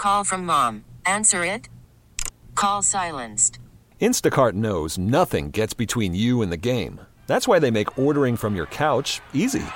call from mom. Answer it. Call silenced. Instacart knows nothing gets between you and the game. That's why they make ordering from your couch easy.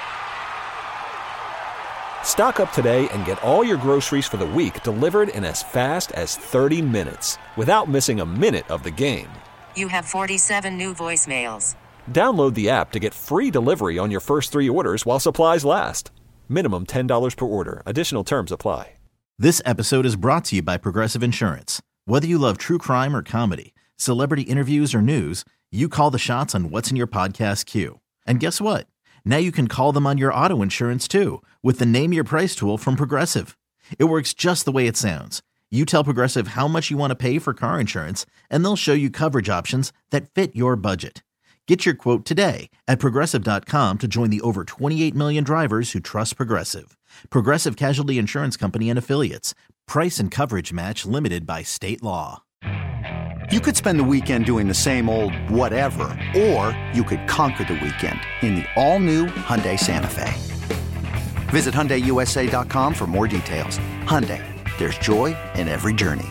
Stock up today and get all your groceries for the week delivered in as fast as 30 minutes without missing a minute of the game. You have 47 new voicemails. Download the app to get free delivery on your first 3 orders while supplies last. Minimum $10 per order. Additional terms apply. This episode is brought to you by Progressive Insurance. Whether you love true crime or comedy, celebrity interviews or news, you call the shots on what's in your podcast queue. And guess what? Now you can call them on your auto insurance too with the Name Your Price tool from Progressive. It works just the way it sounds. You tell Progressive how much you want to pay for car insurance, and they'll show you coverage options that fit your budget. Get your quote today at Progressive.com to join the over 28 million drivers who trust Progressive. Progressive Casualty Insurance Company and Affiliates. Price and coverage match limited by state law. You could spend the weekend doing the same old whatever, or you could conquer the weekend in the all-new Hyundai Santa Fe. Visit HyundaiUSA.com for more details. Hyundai, there's joy in every journey.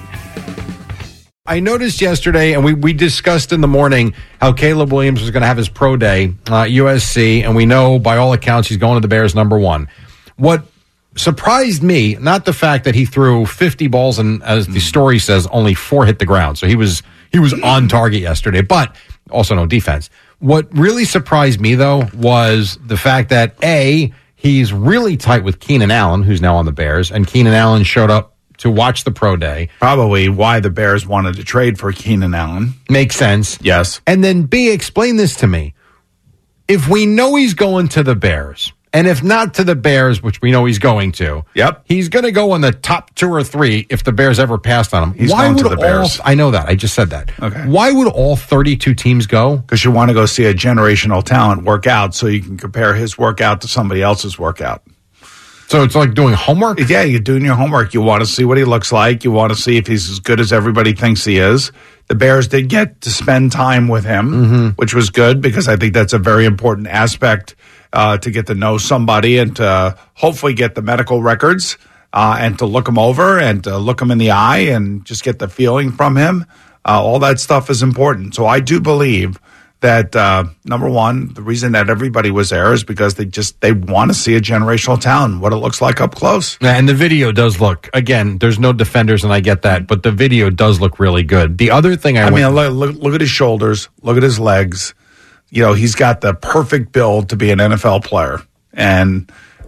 I noticed yesterday, and we discussed in the morning how Caleb Williams was going to have his pro day at USC, and we know by all accounts he's going to the Bears #1. What surprised me, not the fact that he threw 50 balls and, as the story says, only 4 hit the ground. So he was on target yesterday, but also no defense. What really surprised me, though, was the fact that, A, he's really tight with Keenan Allen, who's now on the Bears, and Keenan Allen showed up to watch the pro day. Probably why the Bears wanted to trade for Keenan Allen. Makes sense. Yes. And then, B, explain this to me. If we know he's going to the Bears, and if not to the Bears, which we know he's going to, he's going to go in the top 2 or 3 if the Bears ever passed on him. He's going to the Bears. I know that. I just said that. Okay. Why would all 32 teams go? Because you want to go see a generational talent work out so you can compare his workout to somebody else's workout. So it's like doing homework? Yeah, you're doing your homework. You want to see what he looks like. You want to see if he's as good as everybody thinks he is. The Bears did get to spend time with him, which was good because I think that's a very important aspect to get to know somebody and to hopefully get the medical records and to look him over and to look him in the eye and just get the feeling from him. All that stuff is important. So I do believe that, number one, the reason that everybody was there is because they want to see a generational talent, what it looks like up close. Yeah, and the video does look, again, there's no defenders, and I get that, but the video does look really good. The other thing I mean, look at his shoulders, look at his legs. You know, he's got the perfect build to be an NFL player. And,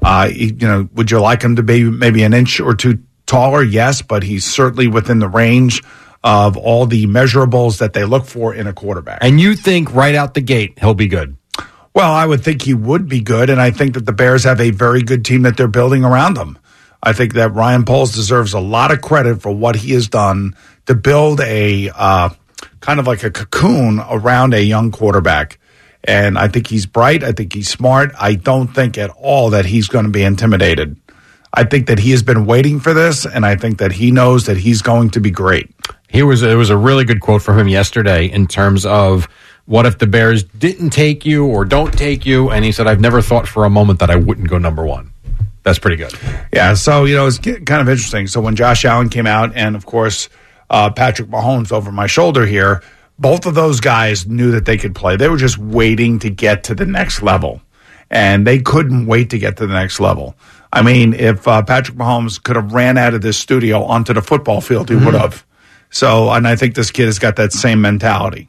would you like him to be maybe an inch or 2 taller? Yes, but he's certainly within the range of all the measurables that they look for in a quarterback. And you think right out the gate he'll be good? Well, I would think he would be good, and I think that the Bears have a very good team that they're building around him. I think that Ryan Poles deserves a lot of credit for what he has done to build a kind of like a cocoon around a young quarterback. And I think he's bright. I think he's smart. I don't think at all that he's going to be intimidated. I think that he has been waiting for this, and I think that he knows that he's going to be great. It was a really good quote from him yesterday in terms of what if the Bears didn't take you or don't take you, and he said, I've never thought for a moment that I wouldn't go #1. That's pretty good. Yeah, so, it's kind of interesting. So when Josh Allen came out and, of course, Patrick Mahomes over my shoulder here, both of those guys knew that they could play. They were just waiting to get to the next level, and they couldn't wait to get to the next level. I mean, if Patrick Mahomes could have ran out of this studio onto the football field, he would have. So, and I think this kid has got that same mentality.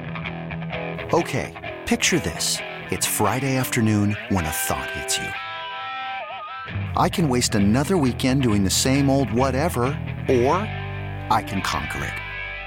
Okay, picture this. It's Friday afternoon when a thought hits you. I can waste another weekend doing the same old whatever, or I can conquer it.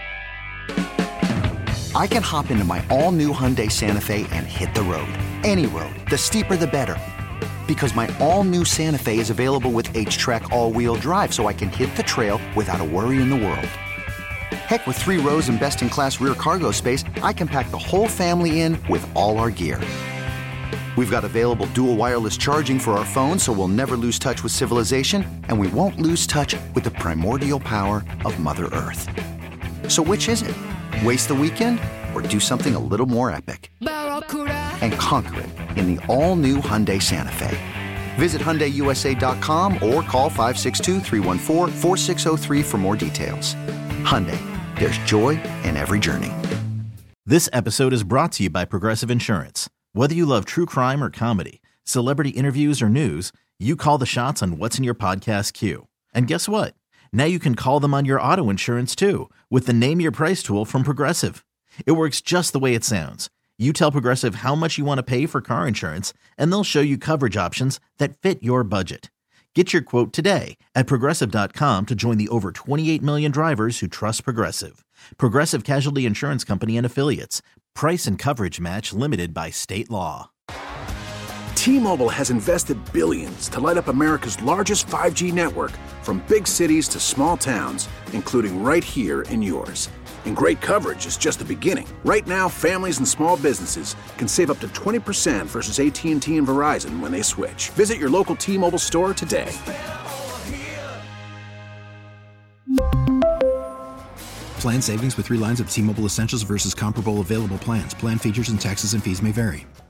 I can hop into my all-new Hyundai Santa Fe and hit the road. Any road. The steeper, the better. Because my all-new Santa Fe is available with H-Track all-wheel drive, so I can hit the trail without a worry in the world. Heck, with 3 rows and best-in-class rear cargo space, I can pack the whole family in with all our gear. We've got available dual wireless charging for our phones, so we'll never lose touch with civilization, and we won't lose touch with the primordial power of Mother Earth. So which is it? Waste the weekend or do something a little more epic? And conquer it in the all-new Hyundai Santa Fe. Visit HyundaiUSA.com or call 562-314-4603 for more details. Hyundai, there's joy in every journey. This episode is brought to you by Progressive Insurance. Whether you love true crime or comedy, celebrity interviews or news, you call the shots on what's in your podcast queue. And guess what? Now you can call them on your auto insurance too with the Name Your Price tool from Progressive. It works just the way it sounds. You tell Progressive how much you want to pay for car insurance, and they'll show you coverage options that fit your budget. Get your quote today at Progressive.com to join the over 28 million drivers who trust Progressive. Progressive Casualty Insurance Company and Affiliates. Price and coverage match limited by state law. T-Mobile has invested billions to light up America's largest 5G network, from big cities to small towns, including right here in yours. And great coverage is just the beginning. Right now, families and small businesses can save up to 20% versus AT&T and Verizon when they switch. Visit your local T-Mobile store today. Plan savings with 3 lines of T-Mobile Essentials versus comparable available plans. Plan features and taxes and fees may vary.